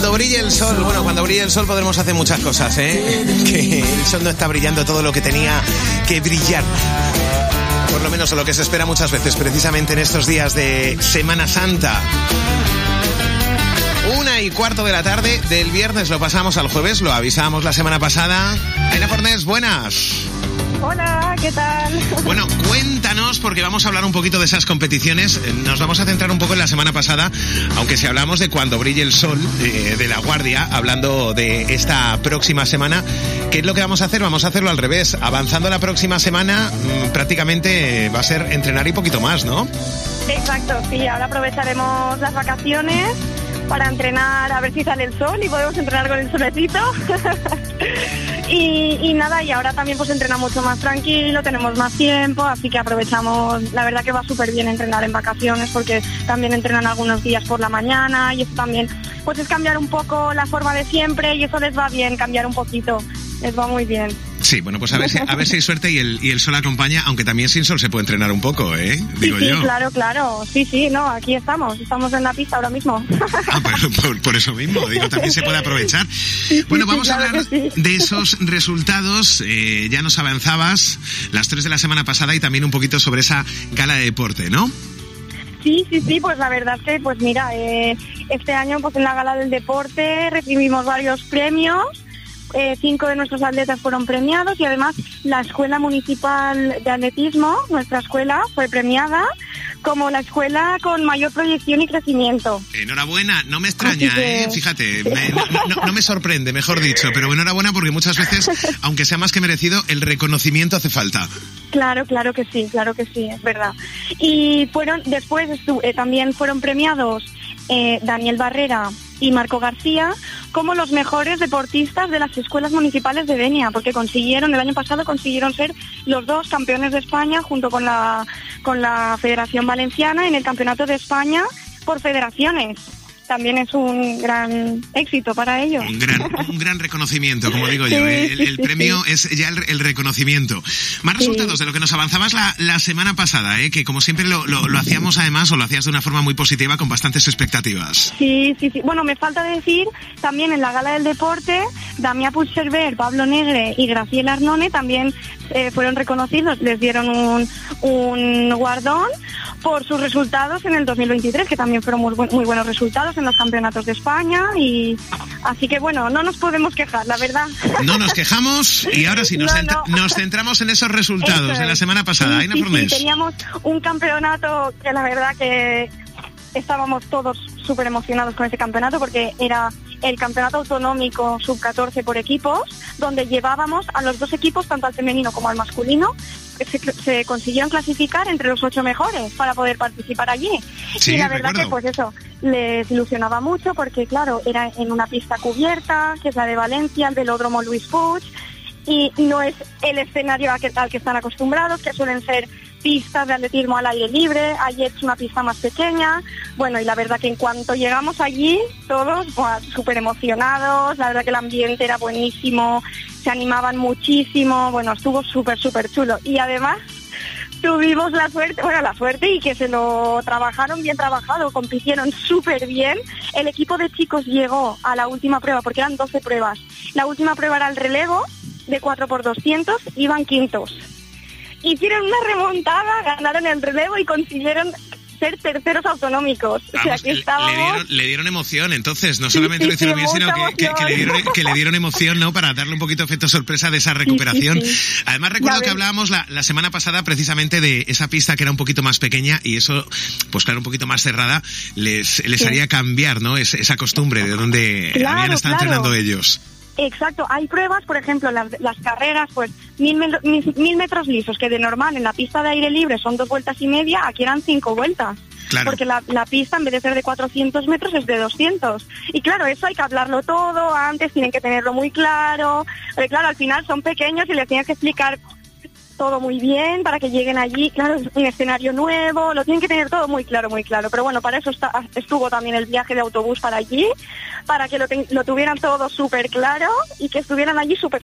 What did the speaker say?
Cuando brille el sol, bueno, cuando brille el sol podremos hacer muchas cosas, ¿eh? Que el sol no está brillando todo lo que tenía que brillar. Por lo menos lo que se espera muchas veces, precisamente en estos días de Semana Santa. 1:15 de la tarde del viernes, lo pasamos al jueves, lo avisábamos la semana pasada. Aina Fornés, buenas. Hola, ¿qué tal? Bueno, cuéntanos, porque vamos a hablar un poquito de esas competiciones. Nos vamos a centrar un poco en la semana pasada, aunque si hablamos de cuando brille el sol, de La Guardia, hablando de esta próxima semana, ¿qué es lo que vamos a hacer? Vamos a hacerlo al revés. Avanzando la próxima semana, prácticamente va a ser entrenar y poquito más, ¿no? Exacto, sí, ahora aprovecharemos las vacaciones para entrenar, a ver si sale el sol y podemos entrenar con el solecito. Y nada, y ahora también pues entrenamos mucho más tranquilo, tenemos más tiempo, así que aprovechamos. La verdad que va súper bien entrenar en vacaciones porque también entrenan algunos días por la mañana y eso también pues es cambiar un poco la forma de siempre y eso les va bien, cambiar un poquito, les va muy bien. Sí, bueno, pues a ver si hay suerte y el sol acompaña, aunque también sin sol se puede entrenar un poco, ¿eh? Digo sí, yo. Claro. Sí, no, aquí estamos en la pista ahora mismo. Ah, por eso mismo, digo, también se puede aprovechar. Bueno, vamos a hablar de esos resultados. Ya nos avanzabas las 3 de la semana pasada y también un poquito sobre esa gala de deporte, ¿no? Sí, pues la verdad es que, pues mira, este año pues en la gala del deporte recibimos varios premios. 5 de nuestros atletas fueron premiados y además la Escuela Municipal de Atletismo, nuestra escuela, fue premiada como la escuela con mayor proyección y crecimiento. Enhorabuena, no me extraña, fíjate, no me sorprende, mejor dicho, pero enhorabuena porque muchas veces, aunque sea más que merecido, el reconocimiento hace falta. Claro que sí, es verdad. Y después también fueron premiados Daniel Barrera y Marco García como los mejores deportistas de las escuelas municipales de Denia, porque el año pasado consiguieron ser los 2 campeones de España junto con la Federación Valenciana en el Campeonato de España por federaciones. También es un gran éxito para ellos. Un gran reconocimiento, como digo yo. El premio es ya el reconocimiento. Más resultados de lo que nos avanzabas la semana pasada, que como siempre lo hacíamos además, o lo hacías de una forma muy positiva, con bastantes expectativas. Sí. Bueno, me falta decir, también en la gala del deporte, Damià Puigcerver, Pablo Negre y Graciela Arnone también fueron reconocidos, les dieron un guardón por sus resultados en el 2023, que también fueron muy buenos resultados en los campeonatos de España, y así que bueno, no nos podemos quejar, la verdad. No nos quejamos y ahora sí nos centramos en esos resultados de la semana pasada. Aina Fornés. Sí, teníamos un campeonato que la verdad que estábamos todos súper emocionados con ese campeonato porque era el campeonato autonómico sub-14 por equipos, donde llevábamos a los 2 equipos, tanto al femenino como al masculino, se consiguieron clasificar entre los 8 mejores para poder participar allí. Sí, y la verdad recuerdo que pues eso les ilusionaba mucho porque claro, era en una pista cubierta, que es la de Valencia, el velódromo Luis Puig, y no es el escenario al que están acostumbrados, que suelen ser pistas de atletismo al aire libre. Allí es una pista más pequeña. Bueno, y la verdad que en cuanto llegamos allí, todos súper emocionados, la verdad que el ambiente era buenísimo, se animaban muchísimo, bueno, estuvo súper chulo. Y además tuvimos la suerte y que se lo trabajaron bien trabajado, compitieron súper bien. El equipo de chicos llegó a la última prueba, porque eran 12 pruebas. La última prueba era el relevo de 4x200, iban quintos. Hicieron una remontada, ganaron el relevo y consiguieron ser terceros autonómicos. Vamos, o sea, que estábamos... le dieron emoción, entonces, no solamente lo hicieron bien, sino que le dieron emoción, ¿no? Para darle un poquito de efecto sorpresa de esa recuperación. Sí. Además, recuerdo que hablábamos la semana pasada precisamente de esa pista que era un poquito más pequeña y eso, pues claro, un poquito más cerrada, les haría cambiar, ¿no? Esa costumbre de donde habían estado entrenando ellos. Exacto, hay pruebas, por ejemplo, las carreras, pues 1000 metros lisos, que de normal en la pista de aire libre son 2 vueltas y media, aquí eran 5 vueltas. Claro. Porque la pista en vez de ser de 400 metros es de 200. Y claro, eso hay que hablarlo todo antes, tienen que tenerlo muy claro. Porque claro, al final son pequeños y les tienes que explicar todo muy bien para que lleguen allí. Claro, es un escenario nuevo, lo tienen que tener todo muy claro. Pero bueno, para eso estuvo también el viaje de autobús para allí, para que lo tuvieran todo súper claro y que estuvieran allí súper